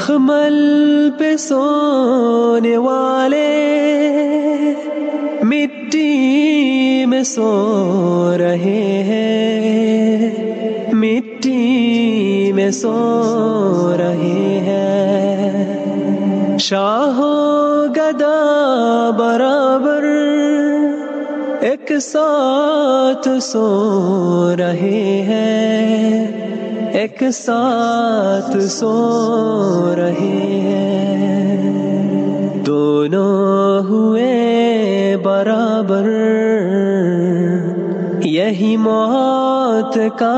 मखमल पे सोने वाले मिट्टी में सो रहे हैं, मिट्टी में सो रहे हैं। शाहो गदा बराबर एक साथ सो रहे हैं, एक साथ सो रहे हैं। दोनों हुए बराबर, यही मौत का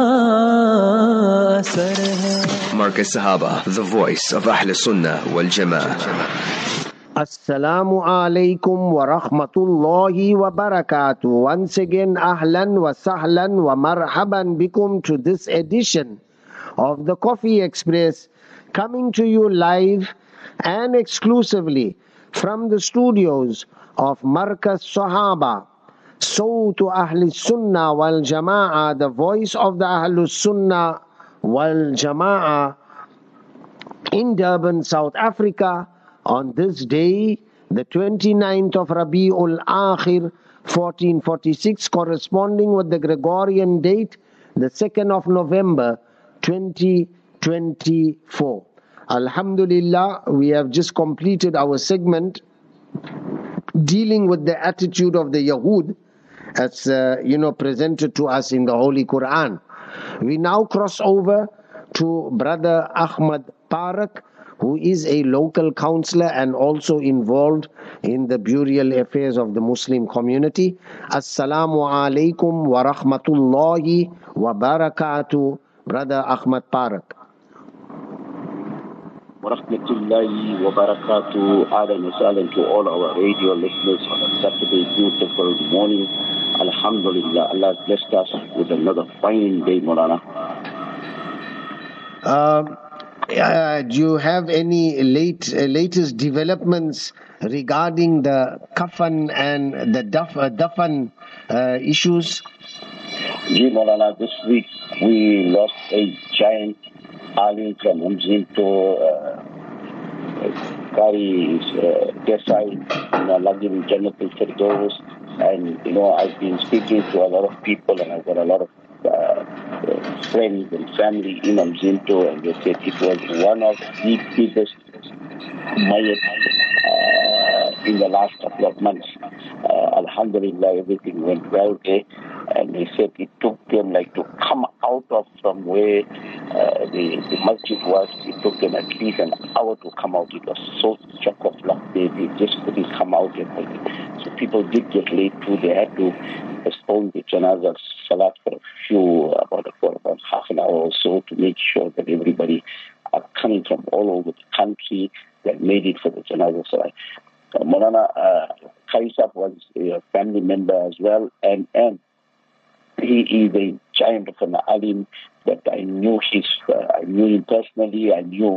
असर है। Markaz Sahaba, the voice of Ahl Sunnah wal Jama'ah. Assalamu alaikum wa rahmatullahi wa barakatuh. Once again, ahlan wa sahlan wa marhaban bikum to this edition of the Coffee Express, coming to you live and exclusively from the studios of Markaz Sahaba, Sawtu Ahli Sunnah wal Jama'ah, the voice of the Ahlus Sunnah wal Jama'ah in Durban, South Africa, on this day, the 29th of Rabi'ul Akhir, 1446, corresponding with the Gregorian date, the 2nd of November, 2024. Alhamdulillah, we have just completed our segment dealing with the attitude of the Yahud as presented to us in the Holy Quran. We now cross over to Brother Ahmad Parak, who is a local counselor and also involved in the burial affairs of the Muslim community. Assalamu alaikum wa rahmatullahi wa barakatuh, Brother Ahmad Parak. Wa rahmatullahi wa barakatuh. Ahlan wa sahlan to all our radio listeners on a Saturday beautiful morning. Alhamdulillah, Allah has blessed us with another fine day, Maulana. Do you have any latest developments regarding the kafan and the dafan issues? Ji Maulana, this week we lost a giant alim from Umzinto, Kari Desai, Allah give him Jannatul Firdaus. And, I've been speaking to a lot of people, and I've got a lot of friends and family in Umzinto, and they said it was one of the biggest mayat in the last couple of months. Alhamdulillah, everything went well there, and they said it took them to come out of from where the masjid was. It took them at least an hour to come out. It was so chock-a-block. They just couldn't come out. So people did get late too. They had to postpone the janazah salat for about half an hour or so to make sure that everybody are coming from all over the country that made it for the janazah salat. Maulana Khaisab was a family member as well, and he is a giant of an alim that I knew. I knew him personally. I knew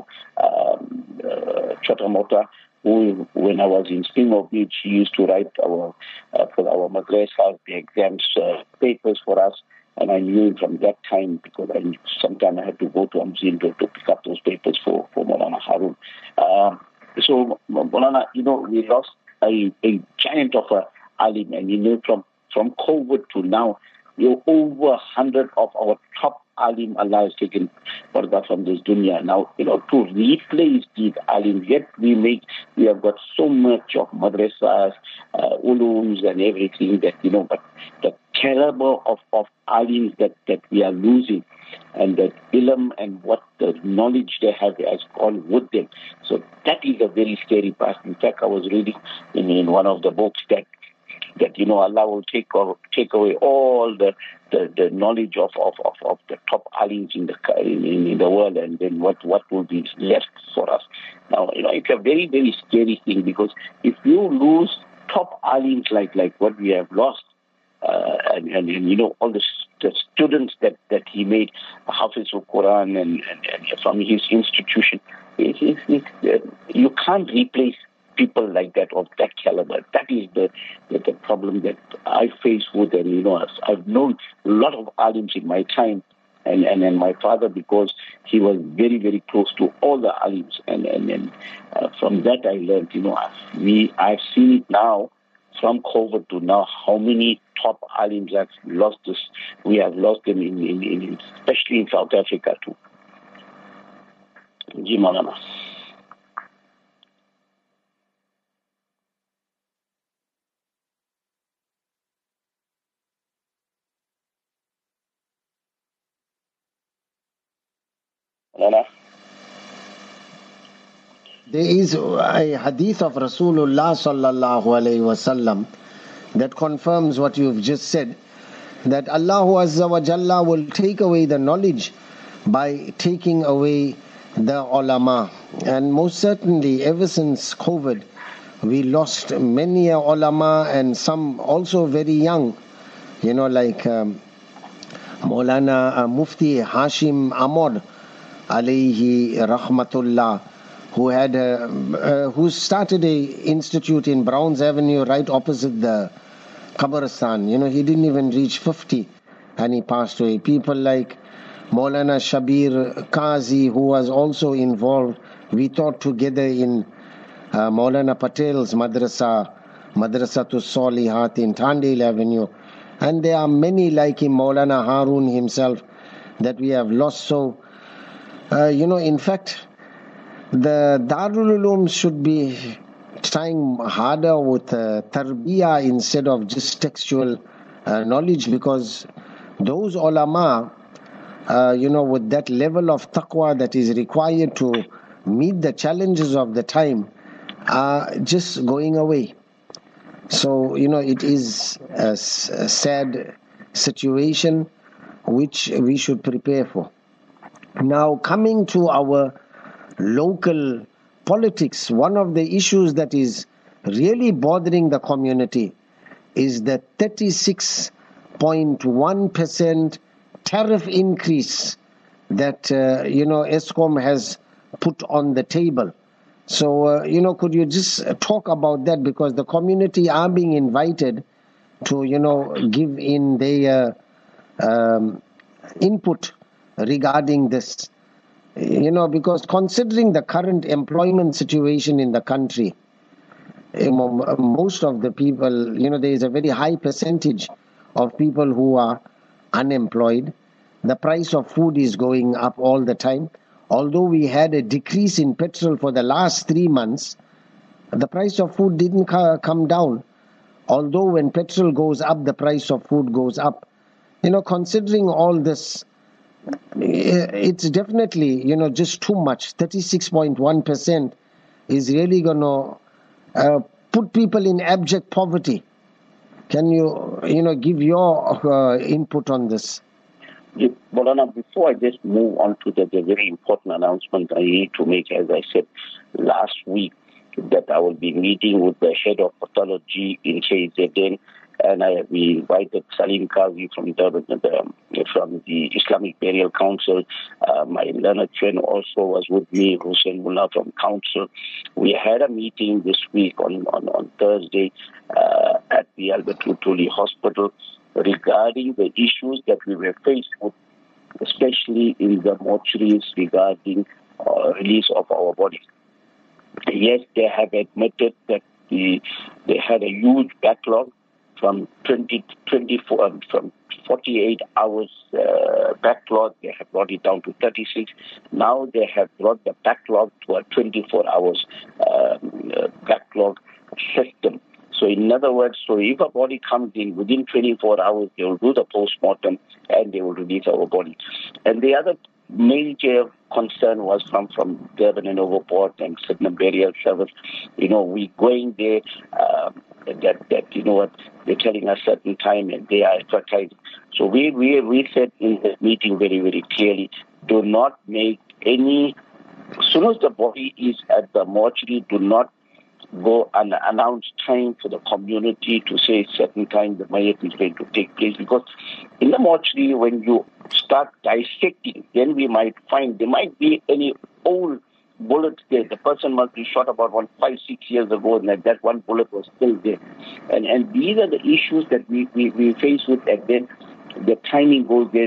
Chota Mota, who, when I was in Springmore Beach, he used to write for our madrasa, the exams papers for us, and I knew him from that time because sometimes I had to go to Umzinto to pick up those papers for Maulana Harun. So Maulana, we lost a giant of a alim, and from COVID to now, over 100 of our top alim Allah has taken parda from this dunya. Now, to replace these alim, yet we have got so much of madrasas, ulums and everything that, but the caliber of alims that we are losing, and that ilm and what the knowledge they have has gone with them. So that is a very scary part. In fact, I was reading in one of the books that Allah will take away all the knowledge of the top alims in the world, and then what will be left for us. Now, it's a very, very scary thing, because if you lose top alims like what we have lost, and all the students that he made, Hafiz al-Quran and from his institution, you can't replace people like that, of that caliber. That is the problem that I face with, and I've known a lot of alims in my time, and my father, because he was very, very close to all the alims, and from that I learned, I've seen it now from COVID to now, how many top alims have lost this. We have lost them in especially in South Africa too. Ji Maulana. There is a hadith of Rasulullah sallallahu alayhi wasallam that confirms what you've just said, that Allah Azza wa Jalla will take away the knowledge by taking away the ulama. And most certainly ever since COVID, we lost many ulama, and some also very young, like Maulana Mufti Hashim Ahmad alayhi rahmatullah, who started a institute in Browns Avenue right opposite the Qabristan. He didn't even reach 50 and he passed away. People like Maulana Shabir Qazi, who was also involved. We taught together in Maulana Patel's Madrasatul Salihat in Tandale Avenue. And there are many like him, Maulana Harun himself, that we have lost. So, in fact, the Darul Uloom should be trying harder with tarbiyah instead of just textual knowledge, because those ulama, with that level of taqwa that is required to meet the challenges of the time, are just going away. So, it is a sad situation which we should prepare for. Now, coming to our local politics, one of the issues that is really bothering the community is the 36.1% tariff increase that Eskom has put on the table. So, could you just talk about that, because the community are being invited to, give in their input regarding this. Because considering the current employment situation in the country, most of the people, there is a very high percentage of people who are unemployed. The price of food is going up all the time. Although we had a decrease in petrol for the last 3 months, the price of food didn't come down. Although when petrol goes up, the price of food goes up. Considering all this, it's definitely, just too much. 36.1% is really going to put people in abject poverty. Can you, give your input on this? Maulana, before I just move on to the very important announcement I need to make, as I said last week, that I will be meeting with the head of pathology in KZN, and we invited Salim Qazi from Durban, from the Islamic Burial Council. My learned friend also was with me, Hussein Mullah from Council. We had a meeting this week on Thursday at the Albert Luthuli Hospital regarding the issues that we were faced with, especially in the mortuaries regarding release of our bodies. Yes, they have admitted that they had a huge backlog from 48 hours backlog. They have brought it down to 36. Now they have brought the backlog to a 24 hours backlog system. So in other words, if a body comes in within 24 hours, they will do the post-mortem and they will release our body. And the other major concern was from Durban and Overport and Sydenham Burial Service. We going there, they're telling us certain time and they are advertising. So we said in the meeting very, very clearly, do not make any, as soon as the body is at the mortuary, do not go and announce time for the community to say certain time the mayat is going to take place, because in the mortuary, when you start dissecting, then we might find there might be any old bullet there. The person must be shot about 5-6 years ago, and that one bullet was still there. And these are the issues that we face with, and then the timing goes there.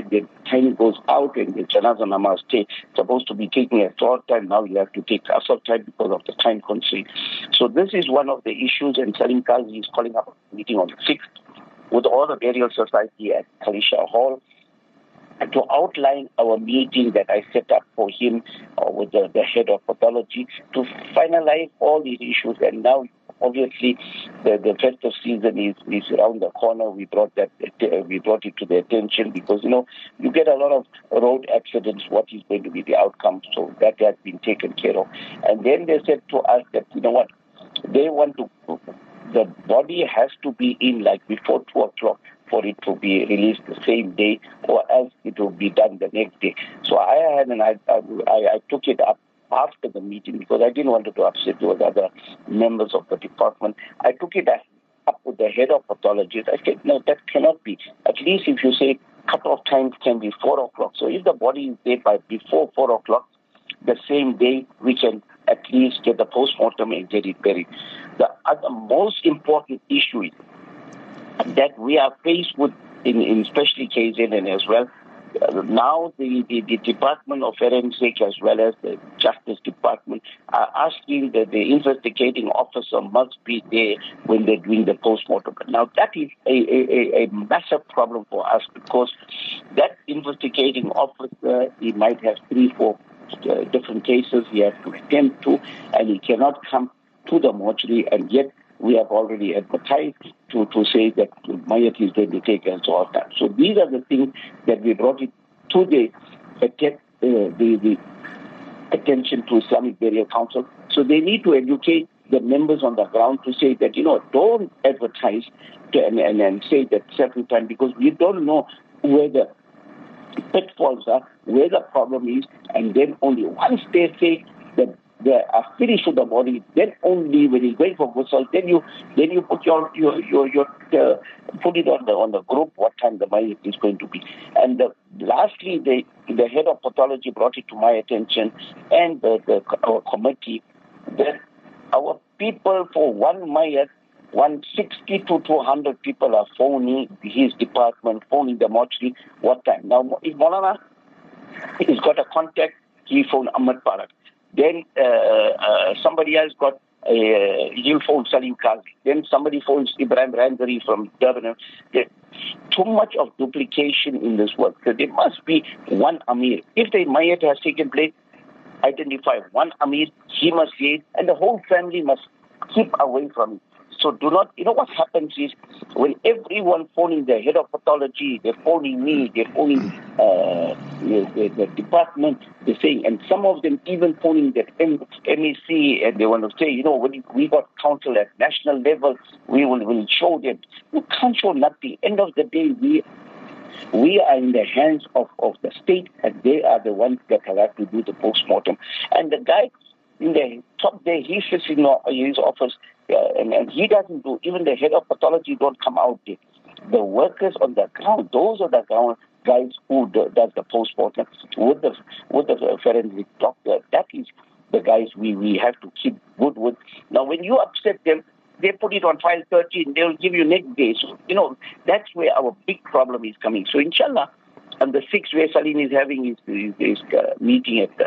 time goes out and the Janazah Namaz supposed to be taking a short time, now you have to take Asr time because of the time constraint. So this is one of the issues, and Salim Qazi is calling up a meeting on the 6th with all the burial society at Khalisha Hall to outline our meeting that I set up for him with the head of pathology to finalize all these issues. And now, obviously, the festive season is around the corner. We brought it to the attention because, you get a lot of road accidents. What is going to be the outcome? So that has been taken care of. And then they said to us that, they want to, the body has to be in like before 2 o'clock for it to be released the same day, or else it will be done the next day. So I took it up after the meeting because I didn't want to upset those other members of the department. I took it up with the head of pathology. I said, no, that cannot be. At least if you say cut-off times can be 4 o'clock. So if the body is there by before 4 o'clock, the same day we can at least get the post-mortem and get it buried. The other most important issue is that we are faced with, in especially KZN as well, now the Department of Forensic as well as the Justice Department are asking that the investigating officer must be there when they're doing the post-mortem. Now that is a massive problem for us because that investigating officer, he might have 3-4 different cases he has to attend to, and he cannot come to the mortuary, and yet we have already advertised to say that Mayat is going to take us all that. So these are the things that we brought it to the attention to Islamic Burial Council. So they need to educate the members on the ground to say that, don't advertise and say that certain time because we don't know where the pitfalls are, where the problem is, and then only once they say that they are finished with the body, then only when he's going for ghusl, then you put put it on the group what time the mayat is going to be. And lastly, the head of pathology brought it to my attention and our committee that our people for one mayat, 160 to 200 people are phoning his department, phoning the mortuary. What time? Now, if Maulana has got a contact, he phoned Ahmed Parak. Then somebody else got he'll phone Salim Qazi. Then somebody phones Ibrahim Ranzari from Durban. There's too much of duplication in this work. So there must be one Amir. If the mayat has taken place, identify one Amir, he must leave, and the whole family must keep away from it. So do not, what happens is when everyone phoning the head of pathology, they're phoning me, they're phoning the department, they're saying, and some of them even phoning that MEC, and they want to say, when we got counsel at national level, we will show them. You can't show nothing. End of the day, we are in the hands of the state, and they are the ones that have to do the post-mortem. And the guy in the top there, he sits in his office, and he doesn't do, even the head of pathology don't come out there. The workers on the ground, those are the ground guys who does the post-mortem with the forensic doctor. That is the guys we have to keep good with. Now, when you upset them, they put it on file 13, they'll give you next day. So, that's where our big problem is coming. So, inshallah, on the 6th, where Salim is having his meeting at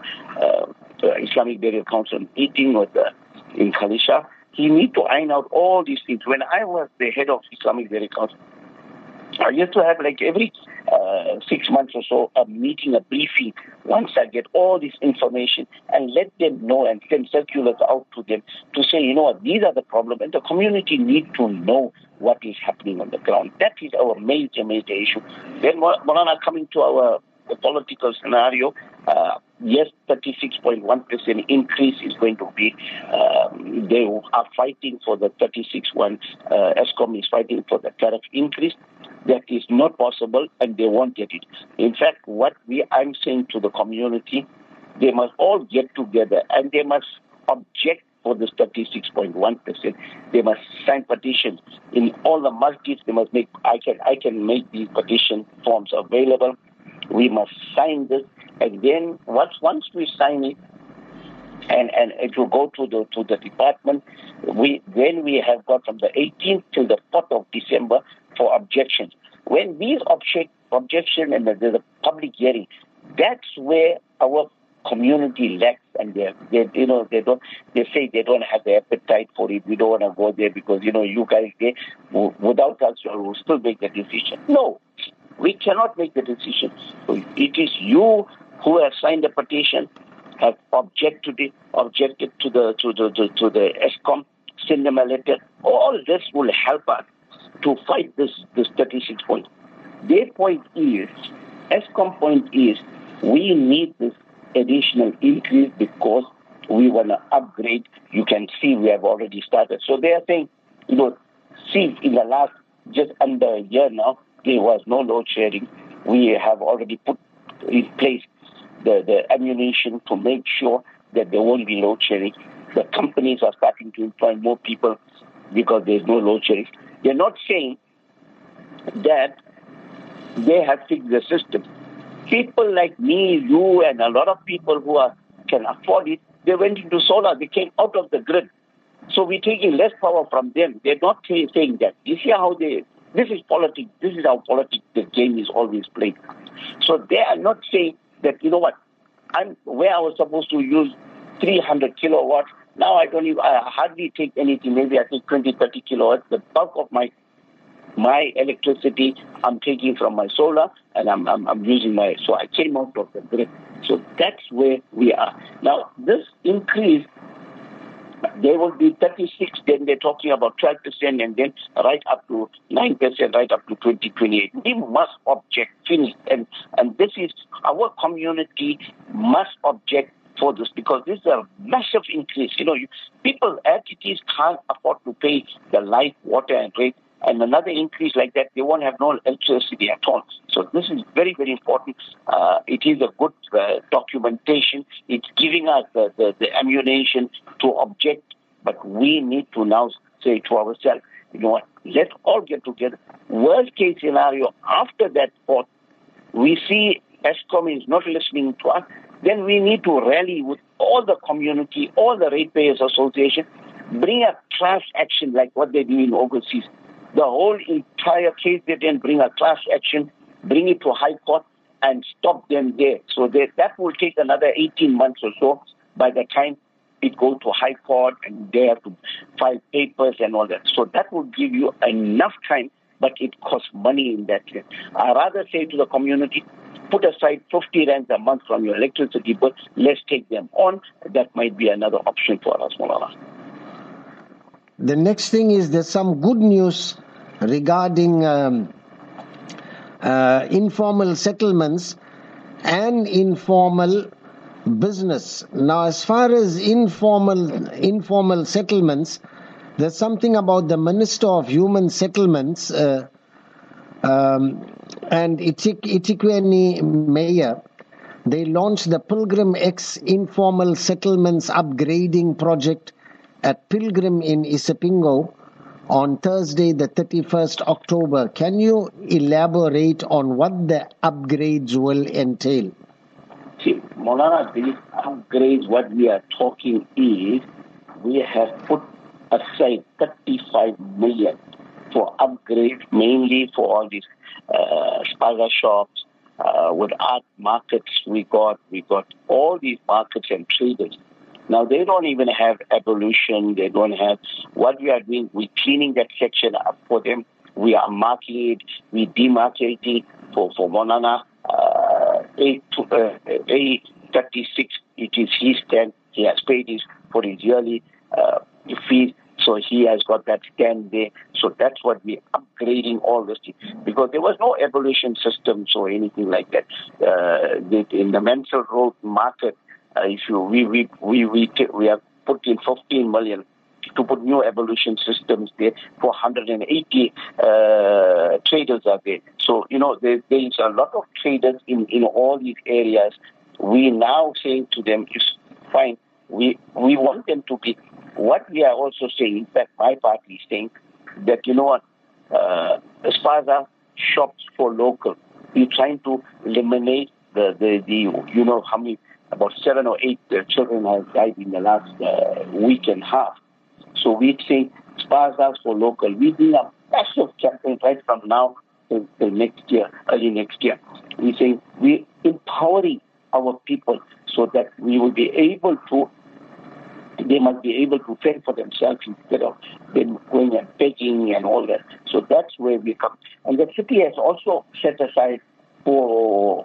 the Islamic Burial Council meeting in Khalisha, he need to iron out all these things. When I was the head of Islamic Burial Council, I used to have like every 6 months or so a meeting, a briefing, once I get all this information and let them know and send circulars out to them to say, these are the problems, and the community need to know what is happening on the ground. That is our major issue. Then Maulana, coming to our political scenario, yes, 36.1% increase is going to be, they are fighting for the 36.1, ESCOM is fighting for the tariff increase. That is not possible, and they won't get it. In fact, I'm saying to the community, they must all get together and they must object for this 36.1%. They must sign petitions in all the masjids. They must make. I can make these petition forms available. We must sign this, and then once we sign it, and it will go to the department. We have got from the 18th till the 4th of December for objections. When these objection and there's a public hearing, that's where our community lacks, and they say they don't have the appetite for it. We don't want to go there because you guys there without us will still make the decision. No, we cannot make the decision. So it is you who have signed the petition, have objected to the ESCOM, send them a letter. All this will help us to fight this 36 point. Their point is, ESCOM point is, we need this additional increase because we want to upgrade. You can see we have already started. So they are saying, see, in the last just under a year now, there was no load sharing. We have already put in place the ammunition to make sure that there won't be load sharing. The companies are starting to employ more people because there's no load sharing. They're not saying that they have fixed the system. People like me, you, and a lot of people who can afford it, they went into solar. They came out of the grid. So we're taking less power from them. They're not saying that. You see how this is politics. This is how politics, the game is always played. So they are not saying that, where I was supposed to use 300 kilowatts, now I hardly take anything. Maybe I take 20, 30 kilowatts. The bulk of my electricity I'm taking from my solar, and I'm using so I came out of the grid. So that's where we are. Now, this increase, there will be 36, then they're talking about 12%, and then right up to 9%, right up to 2028. We must object, finish. And this is, our community must object for this, because this is a massive increase. People, entities can't afford to pay the light, water, and rate. And another increase like that, they won't have no electricity at all. So this is very, very important. It is a good documentation. It's giving us the ammunition to object. But we need to now say to ourselves, let's all get together. Worst case scenario, after that vote, we see ESCOM is not listening to us, then we need to rally with all the community, all the ratepayers association, bring a class action like what they do in overseas. The whole entire case, they then bring a class action, bring it to High Court, and stop them there. So that will take another 18 months or so by the time it goes to High Court, and they have to file papers and all that. So that will give you enough time, but it costs money in that case. I rather say to the community, put aside 50 rands a month from your electricity bill. Let's take them on. That might be another option for us, Maulana. The next thing is there's some good news regarding informal settlements and informal business. Now, as far as informal settlements, there's something about the Minister of Human Settlements and eThekwini Mayor. They launched the Pilgrim X Informal Settlements Upgrading Project at Pilgrim in Isipingo on Thursday, the 31st October. Can you elaborate on what the upgrades will entail? See, Maulana, these upgrades, what we are talking is, we have put aside 35 million for upgrades, mainly for all these spaza shops, with art markets. We got all these markets and traders. Now, they don't even have abolition. They don't have what we are doing. We're cleaning that section up for them. We are marking it. We demarcate it for Monana. A36, it is his stand. He has paid for his yearly fees. So he has got that stand there. So that's what we're upgrading all this thing. Because there was no abolition systems or anything like that. In the Mansell Road market, we have put in 15 million to put new abolition systems there. 480 traders are there. So, there is a lot of traders in all these areas. We now saying to them, is fine, we want them to be, what we are also saying, in fact, my party is saying that, as far as shops for local, we're trying to eliminate the how many, about 7 or 8 children have died in the last week and a half. So we think spazas for local. We do a massive campaign right from now till next year, early next year. We're saying we're empowering our people so that we will be able to, they must be able to fend for themselves instead of them going and begging and all that. So that's where we come. And the city has also set aside for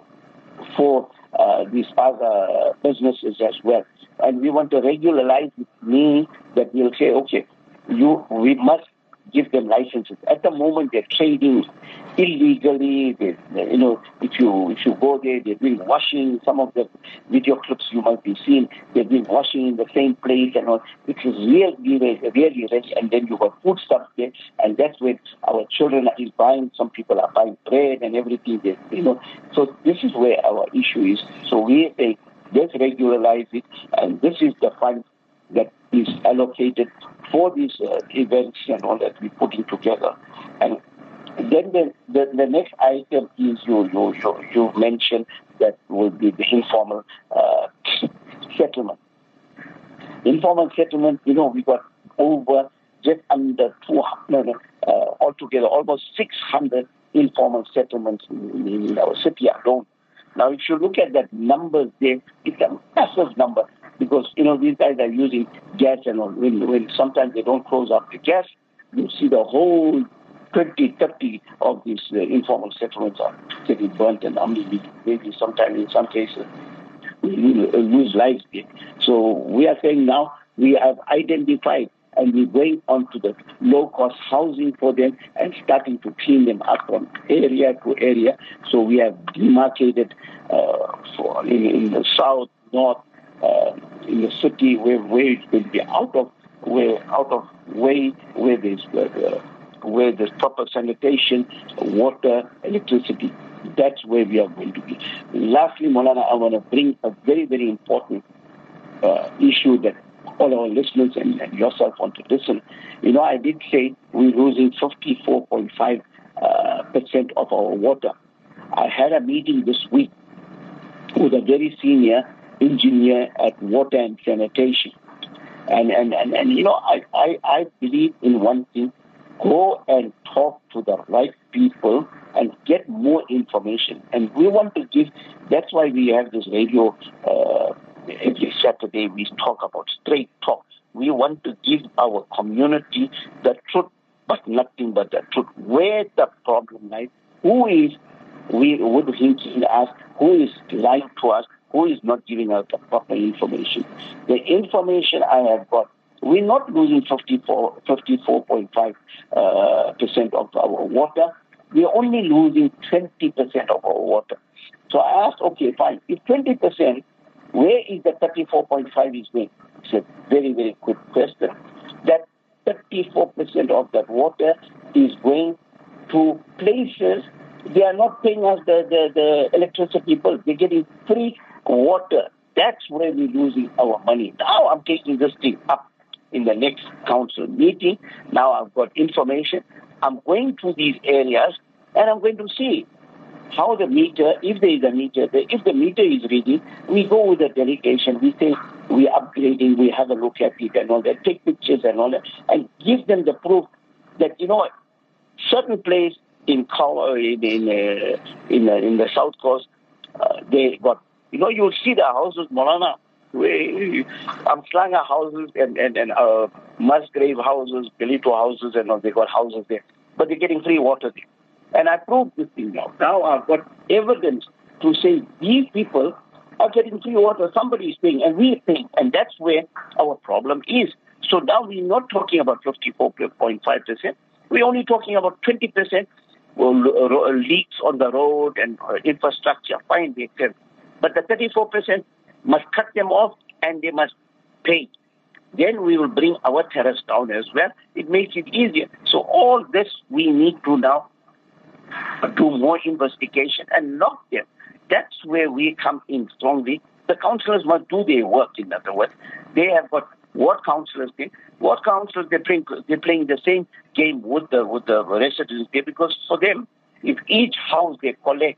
these other businesses as well. And we want to regularize it, meaning that we'll say, okay, we must give them licenses. At the moment, they're trading illegally. If you go there, they're doing washing. Some of the video clips you might be seeing, they're doing washing in the same place and all. It is really rich. And then you got food stuff there, and that's where our children are buying. Some people are buying bread and everything. So this is where our issue is. So we say, let's regularize it, and this is the fund that is allocated for these events and all that we're putting together. And then the next item is you mentioned that will be the informal settlement. Informal settlement, we got over just under 200, altogether almost 600 informal settlements in our city alone. Now, if you look at that numbers there, it's a massive number because, these guys are using gas and all. When sometimes they don't close up the gas, you see the whole 20, 30 of these informal settlements are getting burnt, and maybe sometimes in some cases we lose lives there. So we are saying now we have identified and we're going on to the low-cost housing for them and starting to clean them up from area to area. So we have demarcated in the south, north, in the city where it will be out of way where there's proper sanitation, water, electricity. That's where we are going to be. Lastly, Maulana, I want to bring a very, very important issue that all our listeners and yourself want to listen. I did say we're losing 54.5% of our water. I had a meeting this week with a very senior engineer at water and sanitation. And I believe in one thing: go and talk to the right people and get more information. And we want to give, that's why we have this radio every Saturday. We talk about straight talk. We want to give our community the truth, but nothing but the truth. Where the problem lies, who is thinking us, who is lying to us, who is not giving us the proper information. The information I have got, we're not losing 54.5% of our water. We're only losing 20% of our water. So I asked, okay, fine. If 20%, where is the 34.5 is going? It's a very, very quick question. That 34% of that water is going to places. They are not paying us the electricity bill. They're getting free water. That's where we're losing our money. Now I'm taking this thing up in the next council meeting. Now I've got information. I'm going to these areas and I'm going to see how the meter, if there is a meter, if the meter is reading, we go with the delegation. We say we're upgrading, we have a look at it and all that, take pictures and all that, and give them the proof that, certain place in the South Coast, they got, you'll see the houses, Maulana, Amslanga houses and Musgrave houses, Belito houses, and all, they got houses there. But they're getting free water there. And I proved this thing now. Now I've got evidence to say these people are getting free water. Somebody is paying, and we're paying. And that's where our problem is. So now we're not talking about 54.5%. We're only talking about 20% leaks on the road and infrastructure. Fine, they can. But the 34% must cut them off, and they must pay. Then we will bring our tariffs down as well. It makes it easier. So all this we need to now do more investigation and lock them. That's where we come in strongly. The councillors must do their work, in other words. They have got ward councillors there. Ward councillors, they're playing the same game with the residents there, because for them, if each house they collect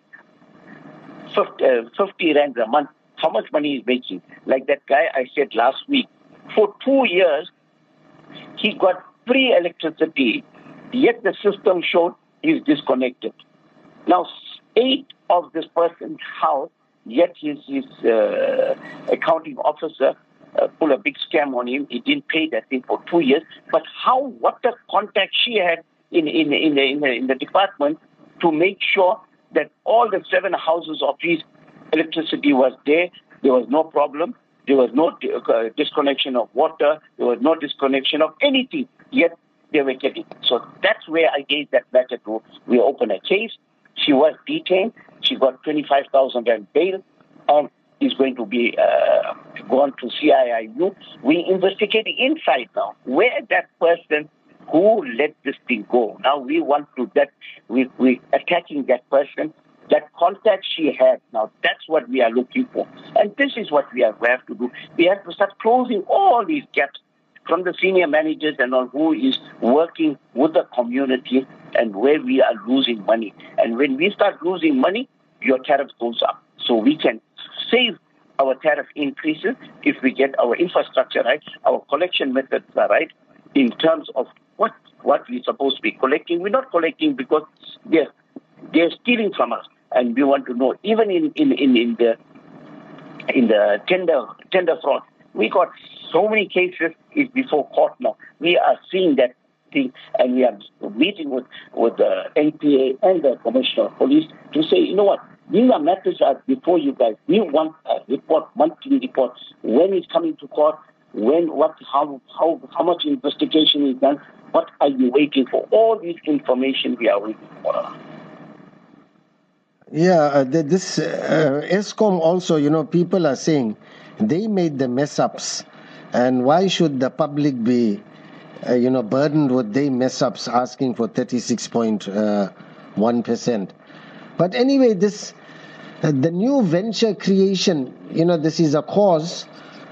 50 rands a month, how much money is making? Like that guy I said last week, for 2 years, he got free electricity, yet the system showed he's disconnected. Now, 8 of this person's house, yet his accounting officer pulled a big scam on him. He didn't pay that thing for 2 years. But what the contact she had in the department to make sure that all the 7 houses of his electricity was there. There was no problem. There was no disconnection of water. There was no disconnection of anything. Yet they were getting. So that's where I gave that matter to. We opened a case. She was detained. She got 25,000 rand bail and is going to be gone to CIIU. We investigate inside now where that person who let this thing go. Now we want to that we attacking that person, that contact she had. Now that's what we are looking for, and this is what we have to do. We have to start closing all these gaps from the senior managers and all who is working with the community and where we are losing money. And when we start losing money, your tariff goes up. So we can save our tariff increases if we get our infrastructure right, our collection methods are right in terms of what we're supposed to be collecting. We're not collecting because they're stealing from us. And we want to know, even in the tender fraud, we got so many cases is before court now. We are seeing that thing, and we are meeting with the NPA and the Commissioner of Police to say, you know what, these are matters are before you guys. We want a report, monthly report, when it's coming to court, how much investigation is done, what are you waiting for? All this information we are waiting for. Yeah, this ESCOM also, people are saying they made the mess ups, and why should the public be, burdened with their mess ups, asking for 36.1%. But anyway, the new venture creation, this is a cause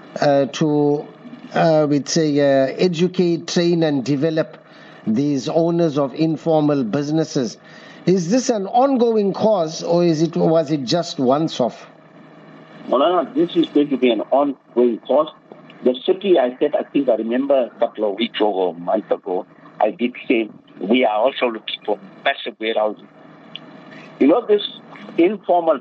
to, we'd say, educate, train, and develop these owners of informal businesses. Is this an ongoing cause, or was it just once off? No, this is going to be an ongoing cause. The city, I remember a couple of weeks ago, a month ago, I did say we are also looking for massive warehousing. This informal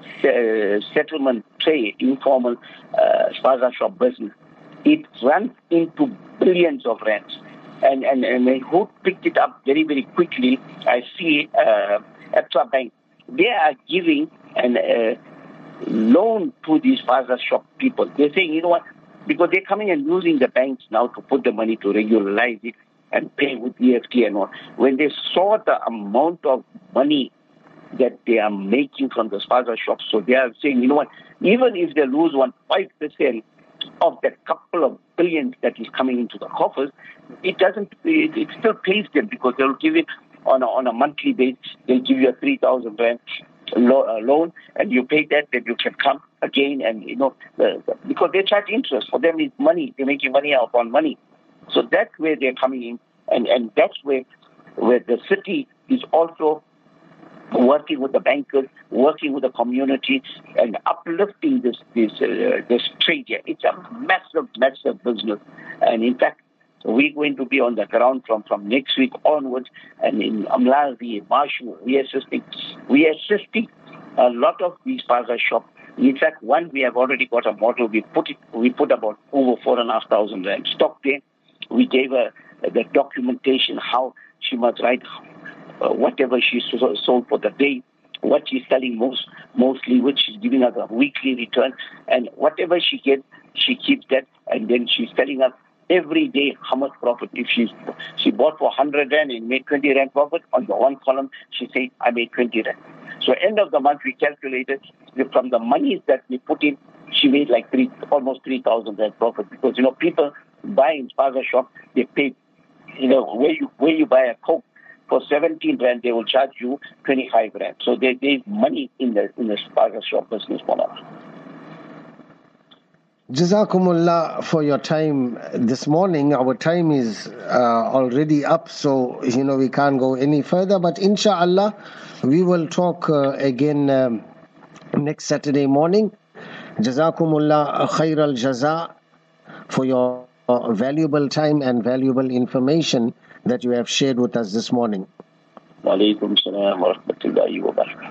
settlement trade, informal spaza shop business, it runs into billions of rands. And who picked it up very, very quickly, I see Absa Bank. They are giving a loan to these spaza shop people. They're saying, you know what, because they're coming and using the banks now to put the money to regularize it and pay with EFT and all. When they saw the amount of money that they are making from the spaza shops, so they are saying, you know what, even if they lose 5% of that couple of billions that is coming into the coffers, it still pays them, because they'll give it on a monthly basis. They'll give you a 3,000 rand loan, and you pay that, then you can come again, and because they charge interest. For them, it's money. They're making money upon money. So that's where they're coming in, and that's where the city is also working with the bankers, working with the community, and uplifting this trade here. It's a massive, massive business. And in fact, we're going to be on the ground from next week onwards, and in Umlazi, Marshu, we are assisting a lot of these spaza shops. In fact, one, we have already got a model. We put about over 4,500 rand stock there. We gave her the documentation, how she must write whatever she sold for the day, what she's selling mostly, which she's giving us a weekly return, and whatever she gets, she keeps that, and then she's telling us every day how much profit. If she bought for 100 rand and made 20 rand profit, on the one column she said, I made 20 rand. So end of the month we calculated from the monies that we put in, she made like almost 3,000 rand profit, because people buy in spaza shop, they pay, where you buy a Coke for 17 rand, they will charge you 25 rand. So there's money in the spaza shop business for us. Jazakumullah for your time this morning. Our time is already up, so we can't go any further. But inshallah, we will talk again next Saturday morning. Jazakumullah khair al jaza for your valuable time and valuable information that you have shared with us this morning. Wa alaikum salam wa rahmatullahi wa barakatuh.